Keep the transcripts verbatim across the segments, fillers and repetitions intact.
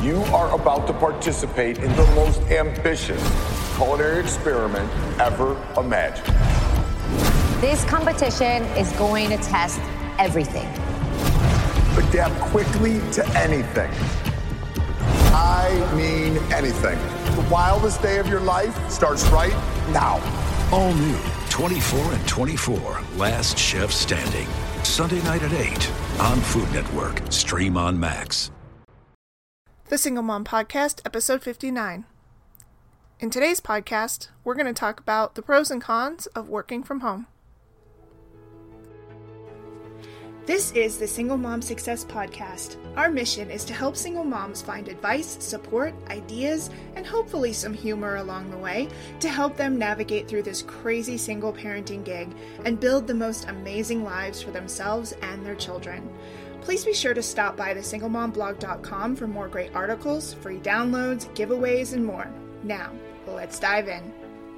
You are about to participate in the most ambitious culinary experiment ever imagined. This competition is going to test everything. Adapt quickly to anything. I mean anything. The wildest day of your life starts right now. All new twenty-four and twenty-four, Last Chef Standing. Sunday night at eight on Food Network. Stream on Max. The Single Mom Podcast, episode fifty-nine. In today's podcast, we're going to talk about the pros and cons of working from home. This is the Single Mom Success Podcast. Our mission is to help single moms find advice, support, ideas, and hopefully some humor along the way to help them navigate through this crazy single parenting gig and build the most amazing lives for themselves and their children. Please be sure to stop by the single mom blog dot com for more great articles, free downloads, giveaways, and more. Now, let's dive in.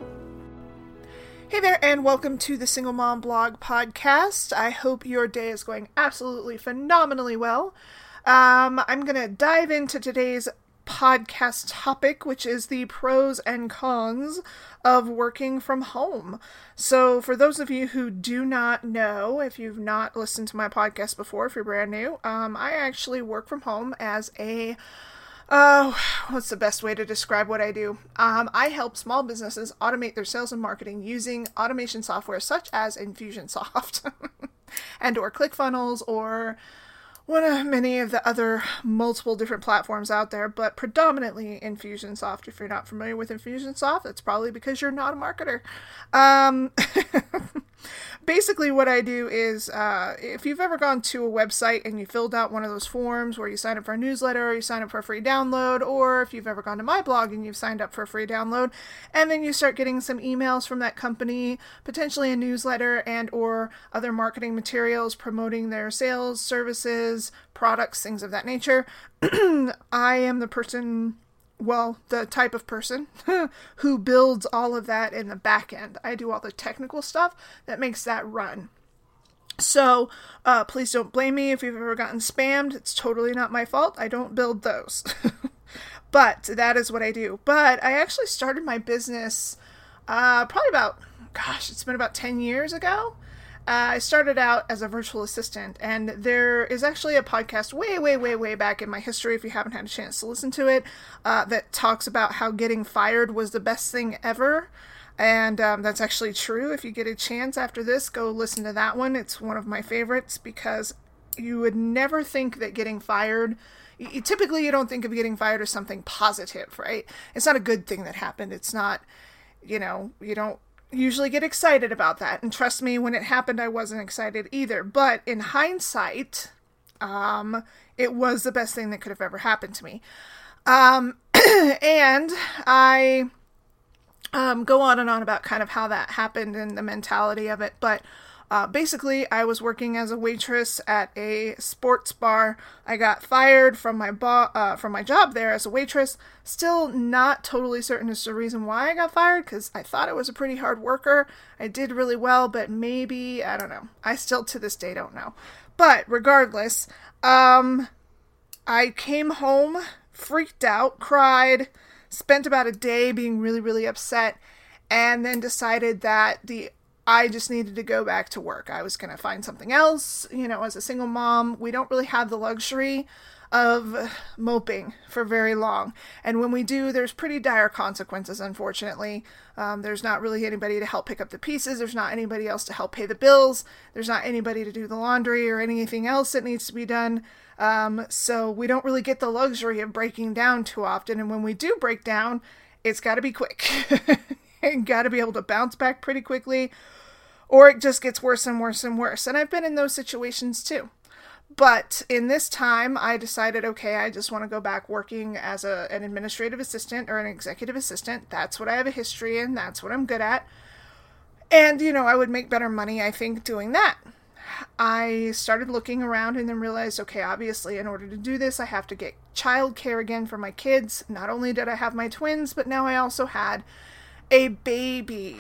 Hey there, and welcome to the Single Mom Blog Podcast. I hope your day is going absolutely phenomenally well. Um, I'm going to dive into today's podcast topic, which is the pros and cons of working from home. So for those of you who do not know, if you've not listened to my podcast before, if you're brand new, um, I actually work from home as a Uh, what's the best way to describe what I do? Um, I help small businesses automate their sales and marketing using automation software such as Infusionsoft and or ClickFunnels or one of many of the other multiple different platforms out there, but predominantly Infusionsoft. If you're not familiar with Infusionsoft, that's probably because you're not a marketer. Um, basically what I do is, uh, if you've ever gone to a website and you filled out one of those forms where you sign up for a newsletter or you sign up for a free download, or if you've ever gone to my blog and you've signed up for a free download, and then you start getting some emails from that company, potentially a newsletter and or other marketing materials promoting their sales, services, products, things of that nature. I am the person, well, the type of person who builds all of that in the back end. I do all the technical stuff that makes that run. So uh, please don't blame me if you've ever gotten spammed. It's totally not my fault. I don't build those. But that is what I do. But I actually started my business uh, probably about, gosh, it's been about ten years ago. Uh, I started out as a virtual assistant, and there is actually a podcast way, way, way, way back in my history, if you haven't had a chance to listen to it, uh, that talks about how getting fired was the best thing ever. And um, that's actually true. If you get a chance after this, go listen to that one. It's one of my favorites because you would never think that getting fired, you, typically you don't think of getting fired as something positive, right? It's not a good thing that happened. It's not, you know, you don't usually get excited about that. And trust me, when it happened, I wasn't excited either. But in hindsight, um, it was the best thing that could have ever happened to me. Um, and I um, go on and on about kind of how that happened and the mentality of it. But uh, basically, I was working as a waitress at a sports bar. I got fired from my bo- uh, from my job there as a waitress. Still not totally certain as to the reason why I got fired, because I thought I was a pretty hard worker. I did really well, but maybe, I don't know. I still to this day don't know. But regardless, um, I came home, freaked out, cried, spent about a day being really, really upset, and then decided that the I just needed to go back to work. I was going to find something else. You know, as a single mom, we don't really have the luxury of moping for very long. And when we do, there's pretty dire consequences, unfortunately. Um, there's not really anybody to help pick up the pieces. There's not anybody else to help pay the bills. There's not anybody to do the laundry or anything else that needs to be done. Um, so we don't really get the luxury of breaking down too often. And when we do break down, it's got to be quick. And got to be able to bounce back pretty quickly, or it just gets worse and worse and worse. And I've been in those situations too. But in this time, I decided, okay, I just want to go back working as a, an administrative assistant or an executive assistant. That's what I have a history in. That's what I'm good at. And, you know, I would make better money, I think, doing that. I started looking around and then realized, okay, obviously, in order to do this, I have to get childcare again for my kids. Not only did I have my twins, but now I also had a baby,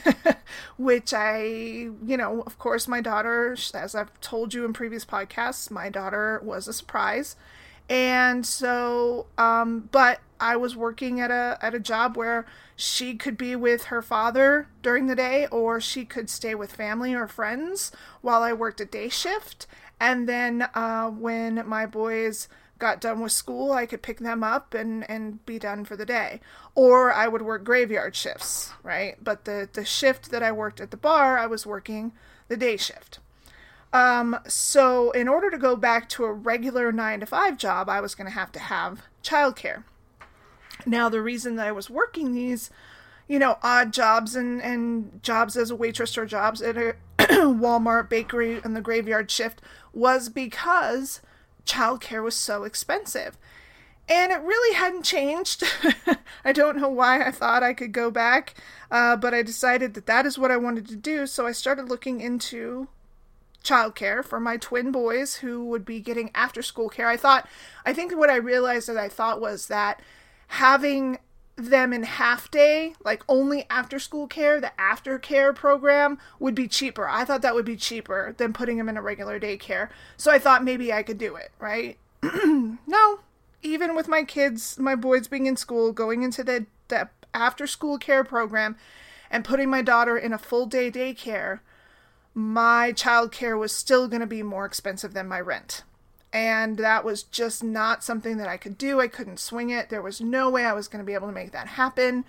which I, you know, of course, my daughter, as I've told you in previous podcasts, my daughter was a surprise. And so, um, but I was working at a at a job where she could be with her father during the day, or she could stay with family or friends while I worked a day shift. And then uh, when my boys got done with school, I could pick them up and, and be done for the day. Or I would work graveyard shifts, right? But the, the shift that I worked at the bar, I was working the day shift. Um, so in order to go back to a regular nine to five job, I was going to have to have childcare. Now, the reason that I was working these, you know, odd jobs and, and jobs as a waitress or jobs at a Walmart, bakery, and the graveyard shift was because childcare was so expensive. And it really hadn't changed. I don't know why I thought I could go back, uh, but I decided that that is what I wanted to do. So I started looking into childcare for my twin boys who would be getting after school care. I thought, I think what I realized that I thought was that having them in half day, like only after school care, the aftercare program would be cheaper. I thought that would be cheaper than putting them in a regular daycare. So I thought maybe I could do it, right? No, even with my kids, my boys being in school, going into the, the after school care program and putting my daughter in a full day daycare, my childcare was still going to be more expensive than my rent. And that was just not something that I could do. I couldn't swing it. There was no way I was going to be able to make that happen.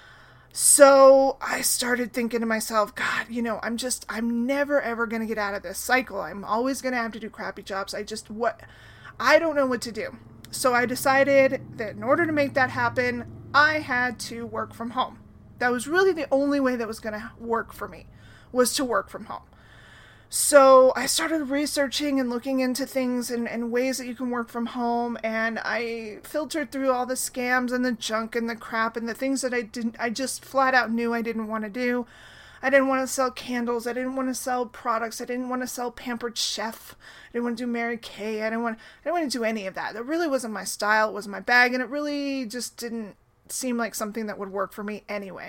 So I started thinking to myself, God, you know, I'm just, I'm never, ever going to get out of this cycle. I'm always going to have to do crappy jobs. I just, what, I don't know what to do. So I decided that in order to make that happen, I had to work from home. That was really the only way that was going to work for me, was to work from home. So I started researching and looking into things and, and ways that you can work from home, and I filtered through all the scams and the junk and the crap and the things that I didn't, I just flat out knew I didn't want to do. I didn't want to sell candles. I didn't want to sell products. I didn't want to sell Pampered Chef. I didn't want to do Mary Kay. I didn't want, I didn't want to do any of that. That really wasn't my style. It wasn't my bag, and it really just didn't seem like something that would work for me anyway.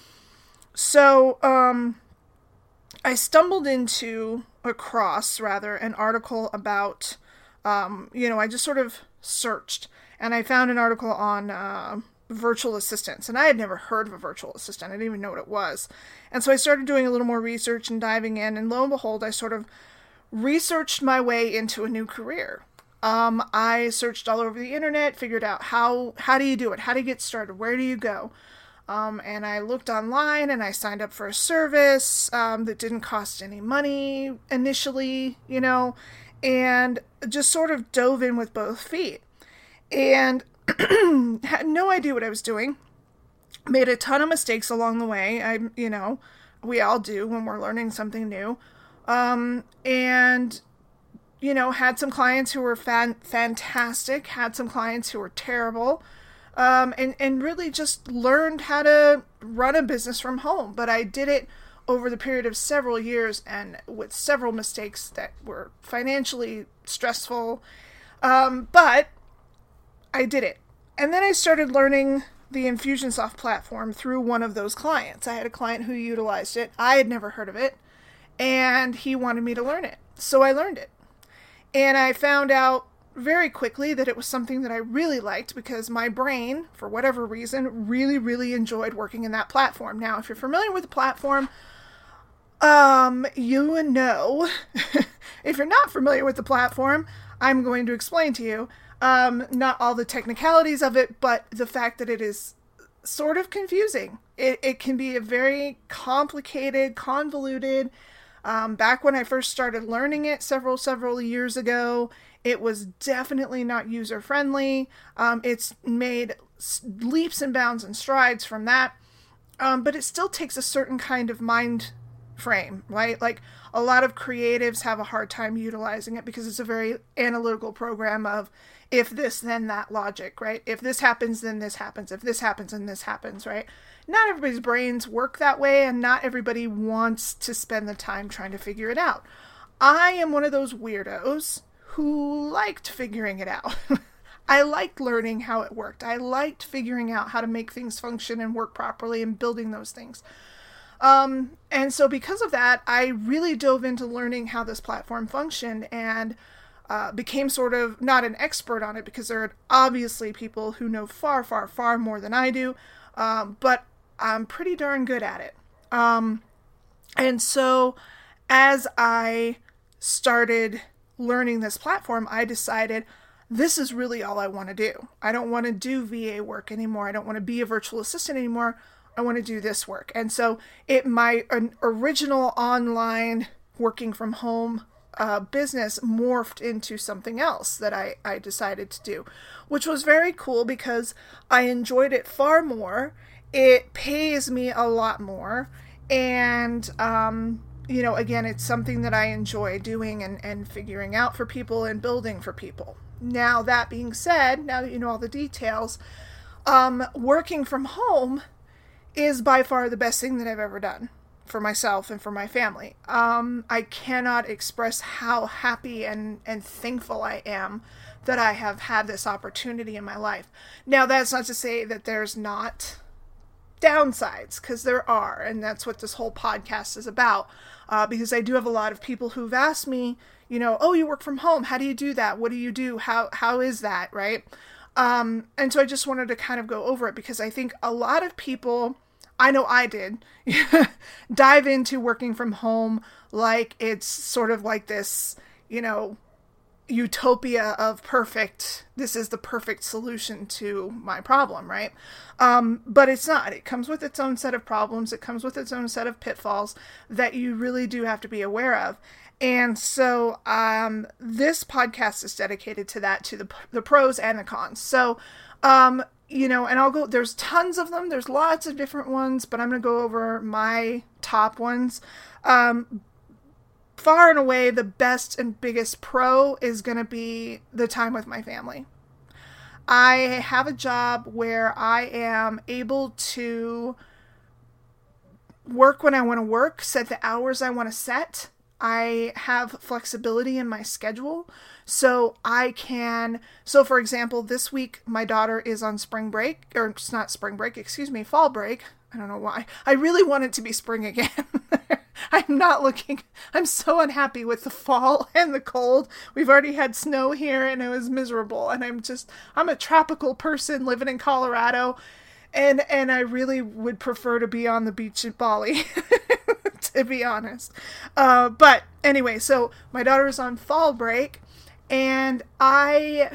So, um... I stumbled into, across, rather, an article about, um, you know, I just sort of searched, and I found an article on uh, virtual assistants, and I had never heard of a virtual assistant. I didn't even know what it was. And so I started doing a little more research and diving in, and lo and behold, I sort of researched my way into a new career. Um, I searched all over the internet, figured out how, how do you do it? How do you get started? Where do you go? Um, and I looked online and I signed up for a service um, that didn't cost any money initially, you know, and just sort of dove in with both feet. And had no idea what I was doing. Made a ton of mistakes along the way. I, you know, we all do when we're learning something new. Um, and, you know, had some clients who were fan- fantastic, had some clients who were terrible. Um, and, and really just learned how to run a business from home. But I did it over the period of several years and with several mistakes that were financially stressful. Um, but I did it. And then I started learning the Infusionsoft platform through one of those clients. I had a client who utilized it. I had never heard of it. And he wanted me to learn it. So I learned it. And I found out very quickly that it was something that I really liked because my brain, for whatever reason, really, really enjoyed working in that platform. Now, if you're familiar with the platform, um, you know, if you're not familiar with the platform, I'm going to explain to you, um, not all the technicalities of it, but the fact that it is sort of confusing. It, it can be a very complicated, convoluted, um, back when I first started learning it several, several years ago, it was definitely not user-friendly. Um, it's made leaps and bounds and strides from that. Um, but it still takes a certain kind of mind frame, right? Like a lot of creatives have a hard time utilizing it because it's a very analytical program of if this, then that logic, right? If this happens, then this happens. If this happens, then this happens, right? Not everybody's brains work that way, and not everybody wants to spend the time trying to figure it out. I am one of those weirdos who liked figuring it out. I liked learning how it worked. I liked figuring out how to make things function and work properly and building those things. Um, and so because of that, I really dove into learning how this platform functioned. And uh, became sort of not an expert on it, because there are obviously people who know far, far, far more than I do. Um, but I'm pretty darn good at it. Um, and so as I started learning this platform, I decided this is really all I want to do. I don't want to do V A work anymore. I don't want to be a virtual assistant anymore. I want to do this work. And so it, my an original online working from home uh, business morphed into something else that I, I decided to do, which was very cool because I enjoyed it far more. It pays me a lot more. And, um, you know, again, it's something that I enjoy doing and, and figuring out for people and building for people. Now, that being said, now that you know all the details, um, working from home is by far the best thing that I've ever done for myself and for my family. Um, I cannot express how happy and, and thankful I am that I have had this opportunity in my life. Now, that's not to say that there's not downsides, because there are, and that's what this whole podcast is about, uh, because I do have a lot of people who've asked me, you know, oh, you work from home, how do you do that? What do you do? How how is that, right? Um, and so I just wanted to kind of go over it, because I think a lot of people, I know I did, dive into working from home like it's sort of like this, you know, utopia of perfect, this is the perfect solution to my problem, right? Um, but it's not. It comes with its own set of problems. It comes with its own set of pitfalls that you really do have to be aware of. And so um, this podcast is dedicated to that, to the the pros and the cons. So, um, you know, and I'll go, there's tons of them. There's lots of different ones, but I'm going to go over my top ones. Um, far and away, the best and biggest pro is going to be the time with my family. I have a job where I am able to work when I want to work, set the hours I want to set. I have flexibility in my schedule, so I can, so for example, this week my daughter is on spring break, or it's not spring break, excuse me, fall break. I don't know why. I really want it to be spring again. I'm not looking, I'm so unhappy with the fall and the cold. We've already had snow here and it was miserable, and I'm just, I'm a tropical person living in Colorado, and, and I really would prefer to be on the beach at Bali. To be honest. Uh, but anyway, so my daughter is on fall break, and I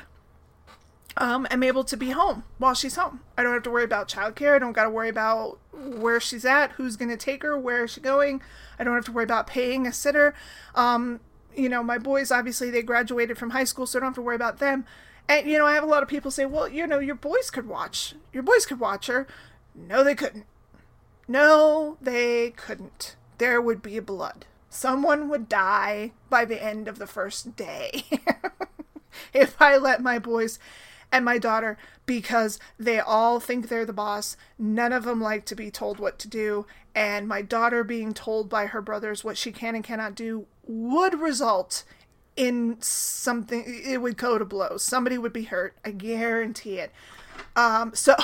um, am able to be home while she's home. I don't have to worry about childcare. I don't got to worry about where she's at, who's going to take her, where is she going. I don't have to worry about paying a sitter. Um, you know, my boys, obviously, they graduated from high school, so I don't have to worry about them. And, you know, I have a lot of people say, well, you know, your boys could watch. Your boys could watch her. No, they couldn't. No, they couldn't. There would be blood. Someone would die by the end of the first day if I let my boys and my daughter, because they all think they're the boss. None of them like to be told what to do. And my daughter being told by her brothers what she can and cannot do would result in something. It would go to blows. Somebody would be hurt. I guarantee it. Um, so,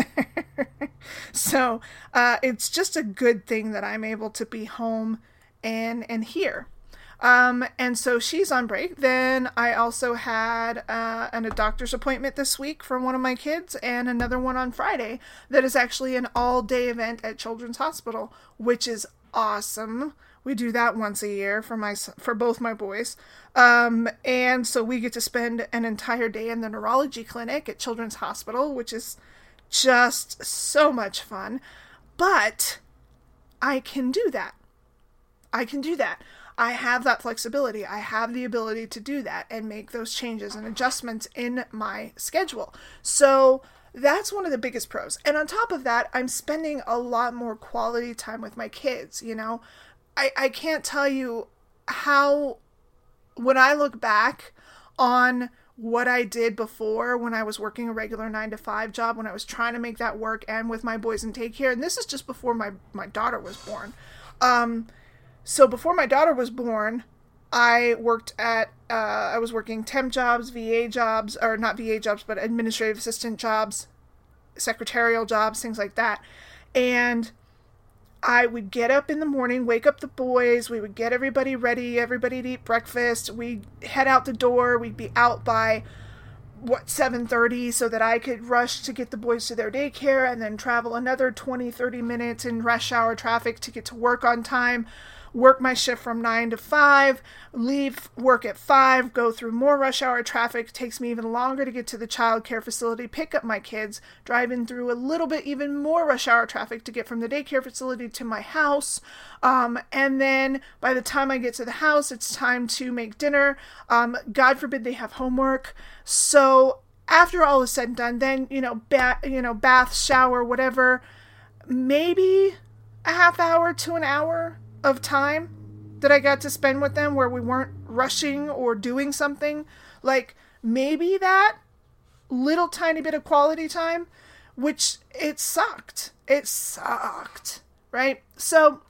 so, uh, it's just a good thing that I'm able to be home and, and here. Um, and so she's on break. Then I also had, uh, an, a doctor's appointment this week for one of my kids, and another one on Friday that is actually an all day event at Children's Hospital, which is awesome. We do that once a year for my, for both my boys. Um, and so we get to spend an entire day in the neurology clinic at Children's Hospital, which is just so much fun. But I can do that. I can do that. I have that flexibility. I have the ability to do that and make those changes and adjustments in my schedule. So that's one of the biggest pros. And on top of that, I'm spending a lot more quality time with my kids, you know. I, I can't tell you how, when I look back on what I did before, when I was working a regular nine to five job, when I was trying to make that work and with my boys in daycare, and this is just before my, my daughter was born. Um, so before my daughter was born, I worked at, uh, I was working temp jobs, V A jobs, or not V A jobs, but administrative assistant jobs, secretarial jobs, things like that. And I would get up in the morning, wake up the boys, we would get everybody ready, everybody to eat breakfast, we'd head out the door, we'd be out by, what, seven thirty, so that I could rush to get the boys to their daycare, and then travel another twenty, thirty minutes in rush hour traffic to get to work on time, work my shift from nine to five, leave work at five, go through more rush hour traffic. It takes me even longer to get to the child care facility, pick up my kids, driving through a little bit even more rush hour traffic to get from the daycare facility to my house. Um, and then by the time I get to the house, it's time to make dinner. Um, God forbid they have homework. So after all is said and done, then, you know, ba- you know, bath, shower, whatever, maybe a half hour to an hour of time that I got to spend with them where we weren't rushing or doing something. Like, maybe that little tiny bit of quality time, which it sucked. It sucked, right? So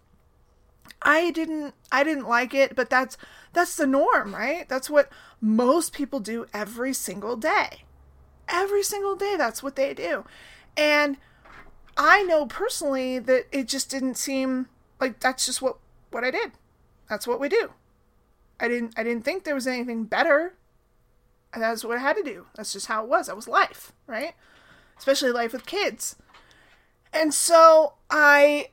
I didn't I didn't like it, but that's that's the norm, right? That's what most people do every single day. Every single day, that's what they do. And I know personally that it just didn't seem like that's just what, what I did. That's what we do. I didn't I didn't think there was anything better. And that's what I had to do. That's just how it was. That was life, right? Especially life with kids. And so I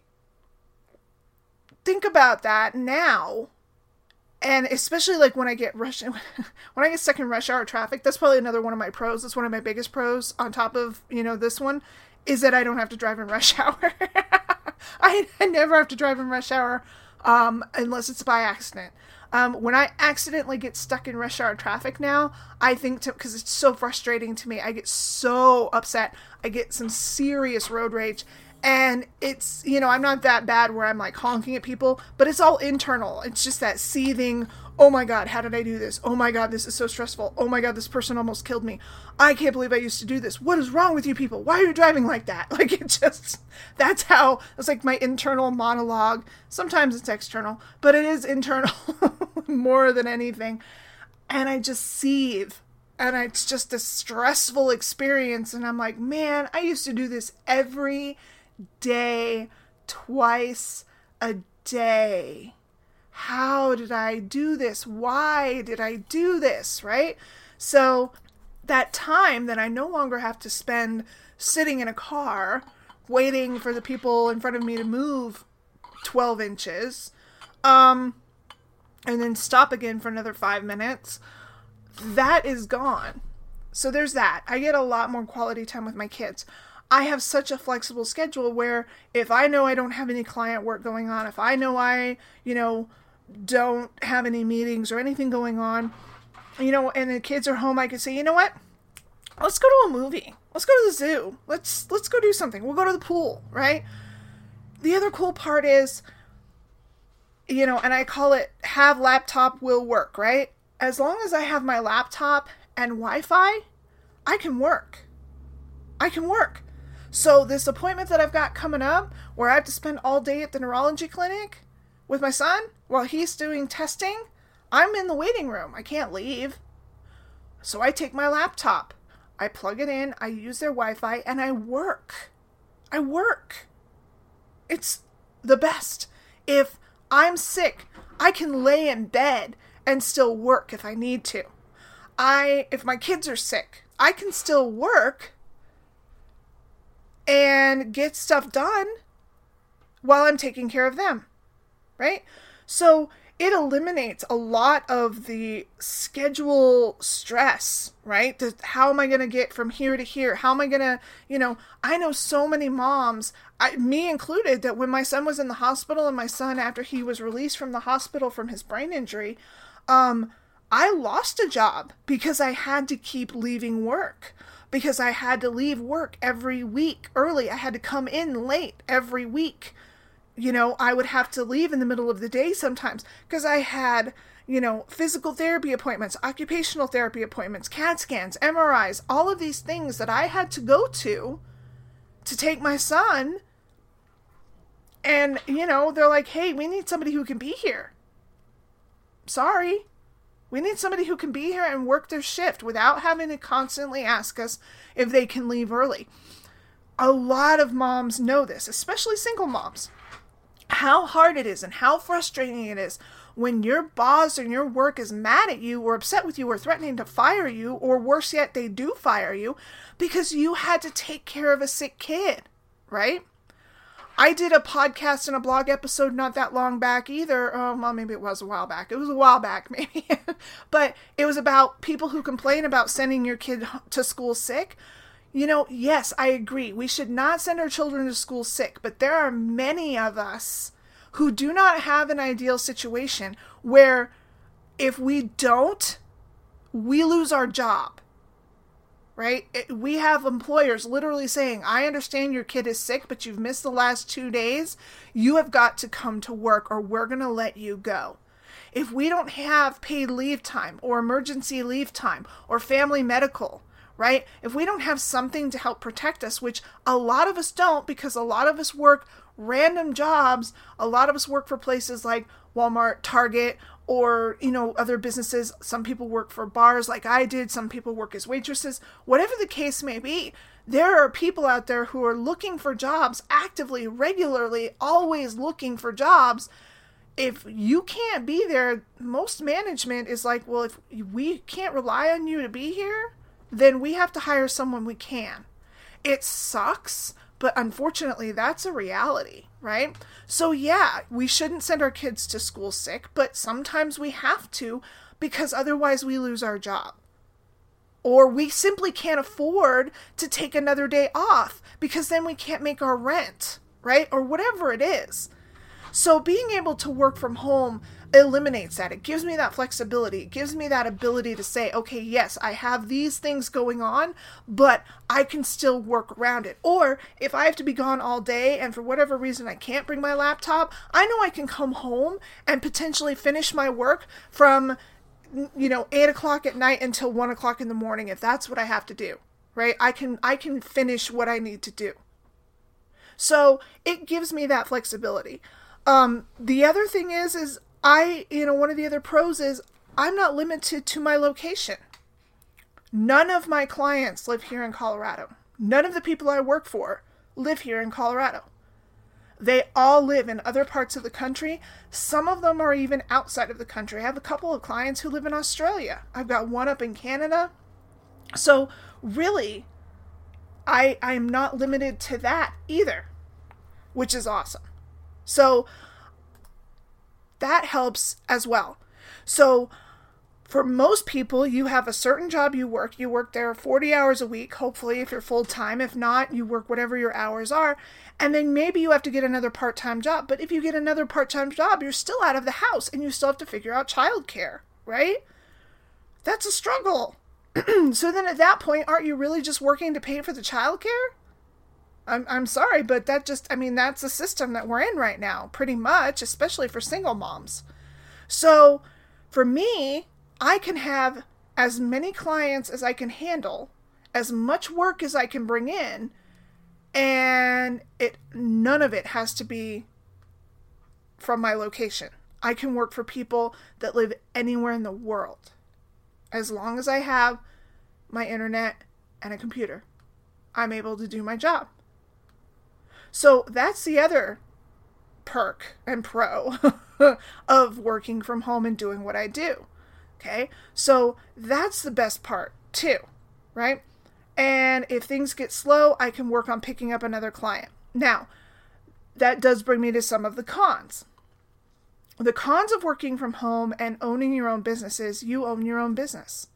think about that now. And especially like when I get rushed, when I get stuck in rush hour traffic, that's probably another one of my pros. That's one of my biggest pros on top of, you know, this one, is that I don't have to drive in rush hour. I, I never have to drive in rush hour um, unless it's by accident. Um, when I accidentally get stuck in rush hour traffic now, I think, because it's so frustrating to me, I get so upset. I get some serious road rage. And it's, you know, I'm not that bad where I'm like honking at people, but it's all internal. It's just that seething, oh my God, how did I do this? Oh my God, this is so stressful. Oh my God, this person almost killed me. I can't believe I used to do this. What is wrong with you people? Why are you driving like that? Like, it just, that's how, it's like my internal monologue. Sometimes it's external, but it is internal more than anything. And I just seethe. And it's just a stressful experience. And I'm like, man, I used to do this every day, twice a day. How did I do this? Why did I do this? Right? So that time that I no longer have to spend sitting in a car waiting for the people in front of me to move twelve inches, um, and then stop again for another five minutes, that is gone. So there's that. I get a lot more quality time with my kids. I have such a flexible schedule where if I know I don't have any client work going on, if I know I, you know, don't have any meetings or anything going on, you know, and the kids are home, I can say, you know what? Let's go to a movie. Let's go to the zoo. Let's, let's go do something. We'll go to the pool, right? The other cool part is, you know, and I call it have laptop will work, right? As long as I have my laptop and Wi-Fi, I can work. I can work. So this appointment that I've got coming up where I have to spend all day at the neurology clinic with my son while he's doing testing, I'm in the waiting room. I can't leave. So I take my laptop, I plug it in, I use their Wi-Fi, and I work. I work. It's the best. If I'm sick, I can lay in bed and still work if I need to. I, if my kids are sick, I can still work and get stuff done while I'm taking care of them, right? So it eliminates a lot of the schedule stress, right? The, how am I going to get from here to here? How am I going to, you know, I know so many moms, I, me included, that when my son was in the hospital and my son, after he was released from the hospital from his brain injury, um, I lost a job because I had to keep leaving work. Because I had to leave work every week early. I had to come in late every week. You know, I would have to leave in the middle of the day sometimes because I had, you know, physical therapy appointments, occupational therapy appointments, CAT scans, M R Is, all of these things that I had to go to to take my son. And, you know, they're like, hey, we need somebody who can be here. Sorry. We need somebody who can be here and work their shift without having to constantly ask us if they can leave early. A lot of moms know this, especially single moms. how hard it is and how frustrating it is when your boss or your work is mad at you or upset with you or threatening to fire you, or worse yet, they do fire you because you had to take care of a sick kid, right? I did a podcast and a blog episode not that long back either. Oh, well, maybe it was a while back. It was a while back, maybe. But it was about people who complain about sending your kid to school sick. You know, yes, I agree. We should not send our children to school sick. But there are many of us who do not have an ideal situation where if we don't, we lose our job. Right? It, we have employers literally saying, I understand your kid is sick, but you've missed the last two days. You have got to come to work or we're going to let you go. If we don't have paid leave time or emergency leave time or family medical, right? If we don't have something to help protect us, which a lot of us don't, because a lot of us work random jobs. A lot of us work for places like Walmart, Target, or, you know, other businesses. Some people work for bars like I did. Some people work as waitresses. Whatever the case may be, there are people out there who are looking for jobs actively, regularly, always looking for jobs. If you can't be there, most management is like, well, if we can't rely on you to be here, then we have to hire someone we can. It sucks, but unfortunately, that's a reality, right? So yeah, we shouldn't send our kids to school sick, but sometimes we have to because otherwise we lose our job. Or we simply can't afford to take another day off because then we can't make our rent, right? Or whatever it is. So being able to work from home eliminates that. It gives me that flexibility. It gives me that ability to say, okay, yes, I have these things going on, but I can still work around it. Or if I have to be gone all day and for whatever reason I can't bring my laptop, I know I can come home and potentially finish my work from, you know, eight o'clock at night until one o'clock in the morning if that's what I have to do, right? I can, I can finish what I need to do. So it gives me that flexibility. Um, the other thing is, is I, you know, one of the other pros is I'm not limited to my location. None of my clients live here in Colorado. None of the people I work for live here in Colorado. They all live in other parts of the country. Some of them are even outside of the country. I have a couple of clients who live in Australia. I've got one up in Canada. So really, I, I'm not limited to that either, which is awesome. So that helps as well. So for most people, you have a certain job you work. You work there forty hours a week, hopefully, if you're full-time. If not, you work whatever your hours are. And then maybe you have to get another part-time job. But if you get another part-time job, you're still out of the house and you still have to figure out childcare, right? That's a struggle. So then at that point, aren't you really just working to pay for the childcare? I'm I'm sorry, but that just, I mean, that's the system that we're in right now, pretty much, especially for single moms. So for me, I can have as many clients as I can handle, as much work as I can bring in, and it none of it has to be from my location. I can work for people that live anywhere in the world, as long as I have my internet and a computer. I'm able to do my job. So that's the other perk and pro of working from home and doing what I do. Okay, so that's the best part too, right? And if things get slow, I can work on picking up another client. Now, that does bring me to some of the cons. The cons of working from home and owning your own business is you own your own business.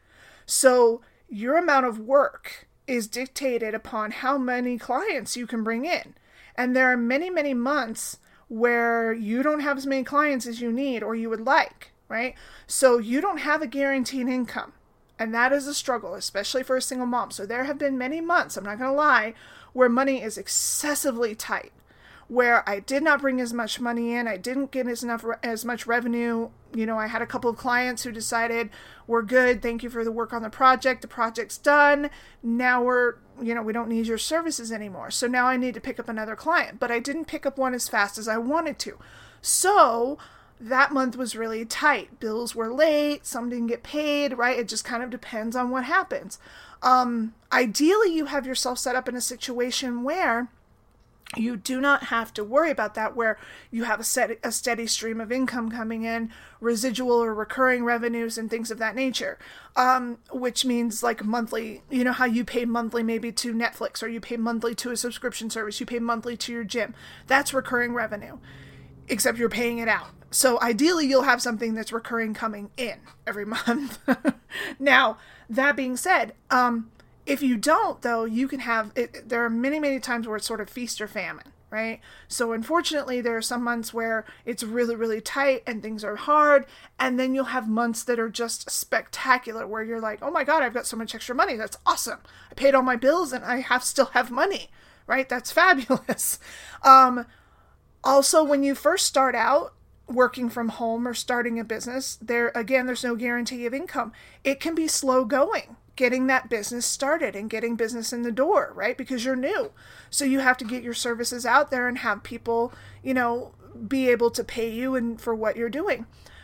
So your amount of work is dictated upon how many clients you can bring in. And there are many, many months where you don't have as many clients as you need or you would like, right? So you don't have a guaranteed income. And that is a struggle, especially for a single mom. So there have been many months, I'm not going to lie, where money is excessively tight, where I did not bring as much money in. I didn't get as enough as much revenue. You know, I had a couple of clients who decided, we're good. Thank you for the work on the project. The project's done. Now we're, you know, we don't need your services anymore. So now I need to pick up another client, but I didn't pick up one as fast as I wanted to. So that month was really tight. Bills were late. Some didn't get paid, right? It just kind of depends on what happens. Um, ideally, you have yourself set up in a situation where You do not have to worry about that, where you have a, set, a steady stream of income coming in, residual or recurring revenues and things of that nature, um, which means like monthly, you know how you pay monthly maybe to Netflix, or you pay monthly to a subscription service, you pay monthly to your gym. That's recurring revenue, except you're paying it out. So ideally you'll have something that's recurring coming in every month. Now, that being said, um, if you don't, though, you can have, it, there are many, many times where it's sort of feast or famine, right? So unfortunately, there are some months where it's really, really tight and things are hard. And then you'll have months that are just spectacular, where you're like, oh my God, I've got so much extra money. That's awesome. I paid all my bills and I have still have money, right? That's fabulous. Um, also, when you first start out working from home or starting a business, there, again, there's no guarantee of income. It can be slow going, getting that business started and getting business in the door, right? Because you're new. So you have to get your services out there and have people, you know, be able to pay you and for what you're doing.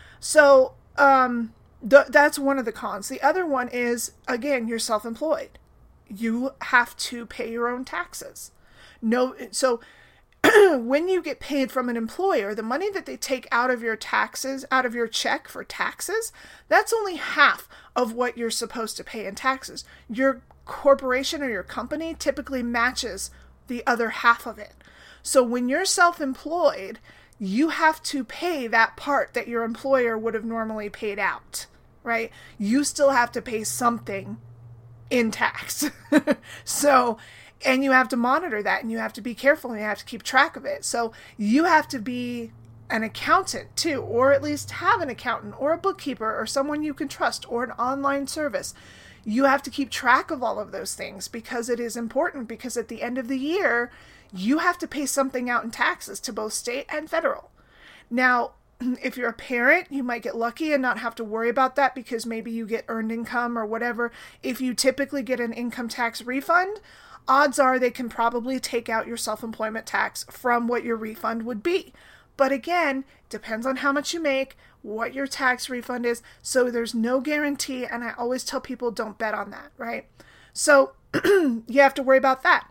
So um, th- that's one of the cons. The other one is, again, you're self-employed. You have to pay your own taxes. No, so when you get paid from an employer, the money that they take out of your taxes, out of your check for taxes, that's only half of what you're supposed to pay in taxes. Your corporation or your company typically matches the other half of it. So when you're self-employed, you have to pay that part that your employer would have normally paid out, right? You still have to pay something in tax. So, and you have to monitor that, and you have to be careful, and you have to keep track of it. So you have to be an accountant too, or at least have an accountant or a bookkeeper or someone you can trust, or an online service. You have to keep track of all of those things, because it is important, because at the end of the year, you have to pay something out in taxes to both state and federal. Now, if you're a parent, you might get lucky and not have to worry about that, because maybe you get earned income or whatever. If you typically get an income tax refund, odds are they can probably take out your self-employment tax from what your refund would be. But again, depends on how much you make, what your tax refund is. So there's no guarantee. And I always tell people, don't bet on that, right? So you have to worry about that.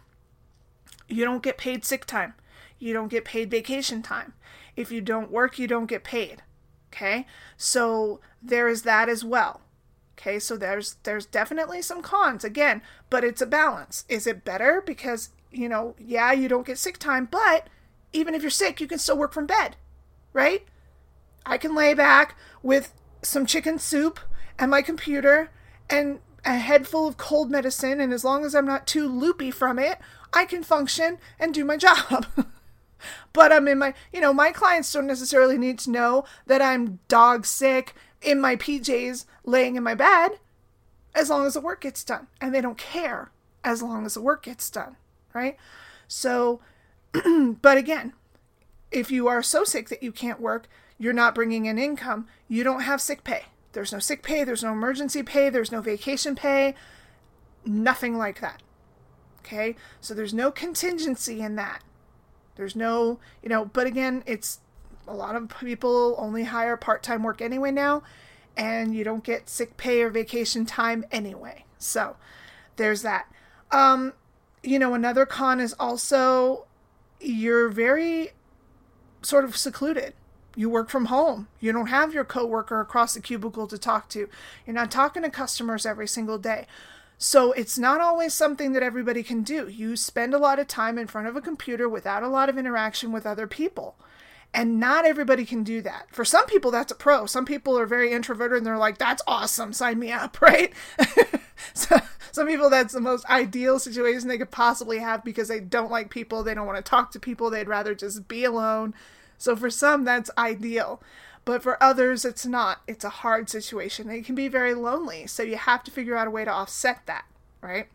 You don't get paid sick time. You don't get paid vacation time. If you don't work, you don't get paid. Okay. So there is that as well. Okay, so there's there's definitely some cons, again, but it's a balance. Is it better? Because, you know, yeah, you don't get sick time, but even if you're sick, you can still work from bed, right? I can lay back with some chicken soup and my computer and a head full of cold medicine, and as long as I'm not too loopy from it, I can function and do my job. But I'm in my, you know, my clients don't necessarily need to know that I'm dog sick, in my P Js, laying in my bed, as long as the work gets done. And they don't care as long as the work gets done, right? So, but again, if you are so sick that you can't work, you're not bringing in income, you don't have sick pay. There's no sick pay, there's no emergency pay, there's no vacation pay, nothing like that. Okay? So there's no contingency in that. There's no, you know, but again, it's, a lot of people only hire part-time work anyway now, and you don't get sick pay or vacation time anyway. So there's that. Um, you know, another con is also you're very sort of secluded. You work from home. You don't have your coworker across the cubicle to talk to. You're not talking to customers every single day. So it's not always something that everybody can do. You spend a lot of time in front of a computer without a lot of interaction with other people. And not everybody can do that. For some people, that's a pro. Some people are very introverted and they're like, that's awesome, sign me up, right? So some people, that's the most ideal situation they could possibly have, because they don't like people. They don't want to talk to people. They'd rather just be alone. So for some, that's ideal. But for others, it's not. It's a hard situation. It can be very lonely. So you have to figure out a way to offset that, right?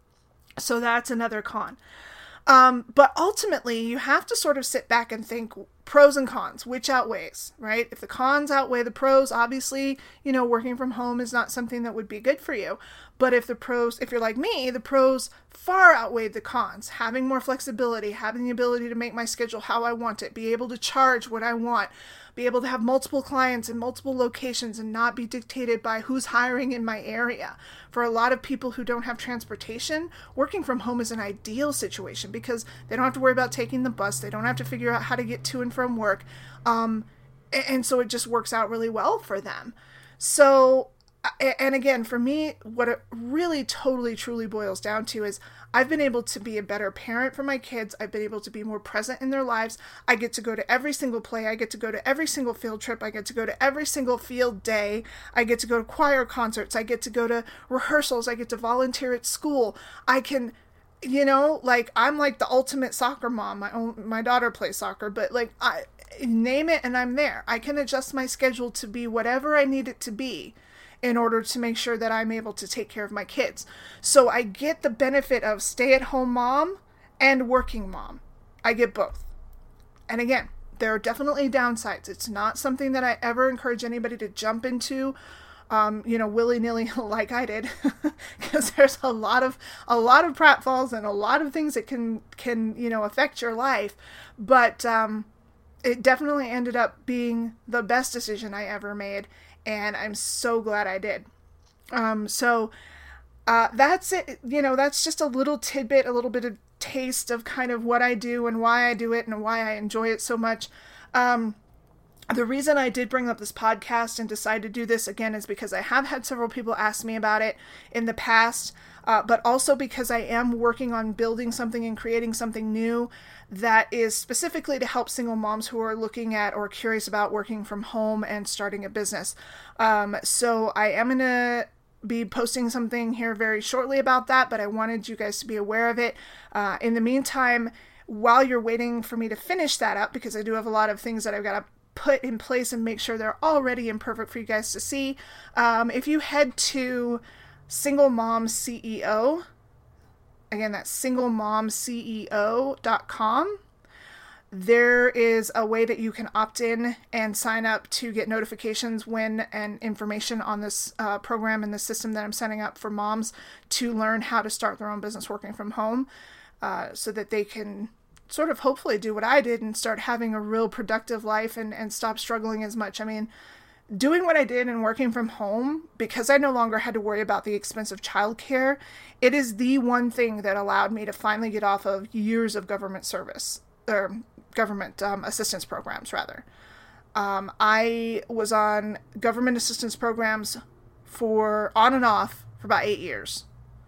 So that's another con. Um, but ultimately, you have to sort of sit back and think pros and cons, which outweighs, right? If the cons outweigh the pros, obviously, you know, working from home is not something that would be good for you. But if the pros, if you're like me, the pros far outweighed the cons. Having more flexibility, having the ability to make my schedule how I want it, be able to charge what I want, be able to have multiple clients in multiple locations and not be dictated by who's hiring in my area. For a lot of people who don't have transportation, working from home is an ideal situation because they don't have to worry about taking the bus. They don't have to figure out how to get to and from work. Um, and so it just works out really well for them. So, and again, for me, what it really totally, truly boils down to is I've been able to be a better parent for my kids. I've been able to be more present in their lives. I get to go to every single play. I get to go to every single field trip. I get to go to every single field day. I get to go to choir concerts. I get to go to rehearsals. I get to volunteer at school. I can, you know, like I'm like the ultimate soccer mom. My own, my daughter plays soccer, but like I name it and I'm there. I can adjust my schedule to be whatever I need it to be in order to make sure that I'm able to take care of my kids. So I get the benefit of stay-at-home mom and working mom. I get both. And again, there are definitely downsides. It's not something that I ever encourage anybody to jump into, um, you know, willy-nilly like I did, because there's a lot of a lot of pratfalls and a lot of things that can can you know affect your life. But um, it definitely ended up being the best decision I ever made. And I'm so glad I did. Um, so uh, that's it. You know, that's just a little tidbit, a little bit of taste of kind of what I do and why I do it and why I enjoy it so much. Um, the reason I did bring up this podcast and decide to do this again is because I have had several people ask me about it in the past, uh, but also because I am working on building something and creating something new that is specifically to help single moms who are looking at or curious about working from home and starting a business. Um, so I am going to be posting something here very shortly about that, but I wanted you guys to be aware of it. Uh, in the meantime, while you're waiting for me to finish that up, because I do have a lot of things that I've got to put in place and make sure they're all ready and perfect for you guys to see. Um, if you head to Single Mom C E O, again, that's single mom C E O dot com. There is a way that you can opt in and sign up to get notifications when and information on this uh, program and the system that I'm setting up for moms to learn how to start their own business working from home, uh, so that they can sort of hopefully do what I did and start having a real productive life and, and stop struggling as much. I mean, doing what I did and working from home, because I no longer had to worry about the expense of childcare, it is the one thing that allowed me to finally get off of years of government service, or government um, assistance programs, rather. Um, I was on government assistance programs for on and off for about eight years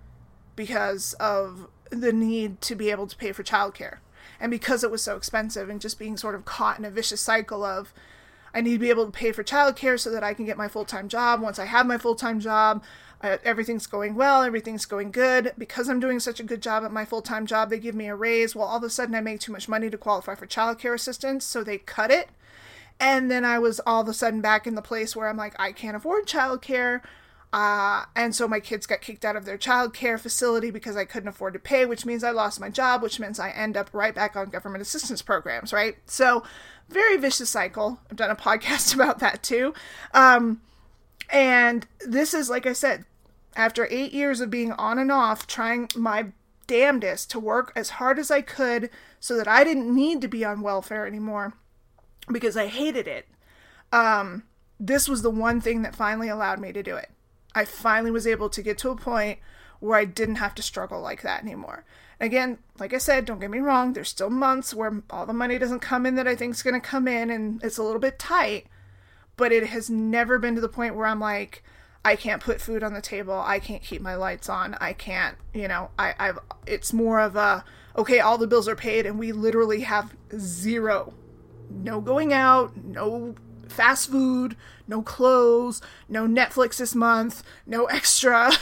because of the need to be able to pay for childcare. And because it was so expensive and just being sort of caught in a vicious cycle of, I need to be able to pay for childcare so that I can get my full-time job. Once I have my full-time job, uh, everything's going well, everything's going good. Because I'm doing such a good job at my full-time job, they give me a raise. Well, all of a sudden I make too much money to qualify for childcare assistance, so they cut it. And then I was all of a sudden back in the place where I'm like, I can't afford childcare. Uh, and so my kids got kicked out of their childcare facility because I couldn't afford to pay, which means I lost my job, which means I end up right back on government assistance programs, right? So very vicious cycle. I've done a podcast about that too. Um, and this is, like I said, after eight years of being on and off, trying my damnedest to work as hard as I could so that I didn't need to be on welfare anymore because I hated it. Um, this was the one thing that finally allowed me to do it. I finally was able to get to a point where I didn't have to struggle like that anymore. Again, like I said, don't get me wrong, there's still months where all the money doesn't come in that I think is going to come in and it's a little bit tight, but it has never been to the point where I'm like, I can't put food on the table, I can't keep my lights on, I can't, you know, I, I've, it's more of a, okay, all the bills are paid and we literally have zero. No going out, no fast food, no clothes, no Netflix this month, no extra,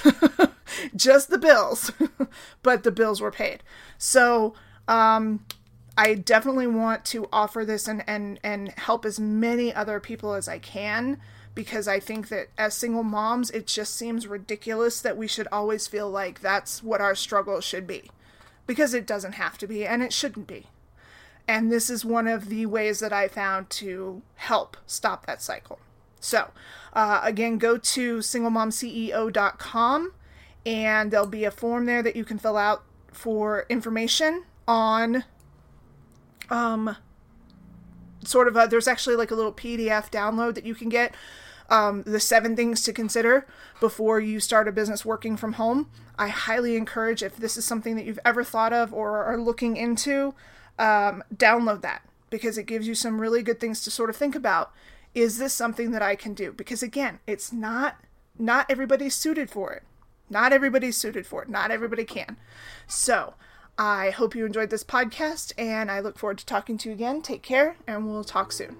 just the bills, but the bills were paid. So, um, I definitely want to offer this and, and, and help as many other people as I can, because I think that as single moms, it just seems ridiculous that we should always feel like that's what our struggle should be, because it doesn't have to be, and it shouldn't be. And this is one of the ways that I found to help stop that cycle. So, uh, again, go to single mom C E O dot com and there'll be a form there that you can fill out for information on um, sort of a, there's actually like a little P D F download that you can get, um, the seven things to consider before you start a business working from home. I highly encourage, if this is something that you've ever thought of or are looking into, um, download that, because it gives you some really good things to sort of think about. Is this something that I can do? Because again, it's not, not everybody's suited for it. Not everybody's suited for it. Not everybody can. So I hope you enjoyed this podcast, and I look forward to talking to you again. Take care, and we'll talk soon.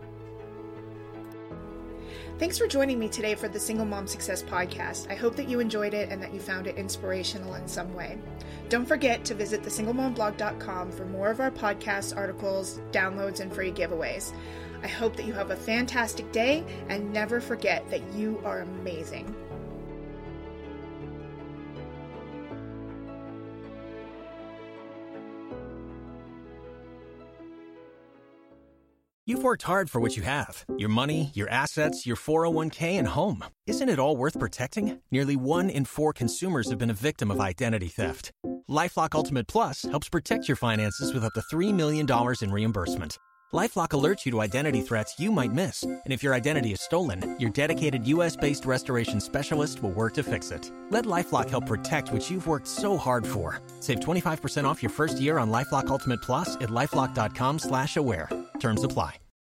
Thanks for joining me today for the Single Mom Success Podcast. I hope that you enjoyed it and that you found it inspirational in some way. Don't forget to visit the single mom blog dot com for more of our podcasts, articles, downloads, and free giveaways. I hope that you have a fantastic day, and never forget that you are amazing. You've worked hard for what you have. Your money, your assets, your four oh one k, and home. Isn't it all worth protecting? Nearly one in four consumers have been a victim of identity theft. LifeLock Ultimate Plus helps protect your finances with up to three million dollars in reimbursement. LifeLock alerts you to identity threats you might miss. And if your identity is stolen, your dedicated U S based restoration specialist will work to fix it. Let LifeLock help protect what you've worked so hard for. Save twenty-five percent off your first year on LifeLock Ultimate Plus at LifeLock dot com slash aware. Terms apply.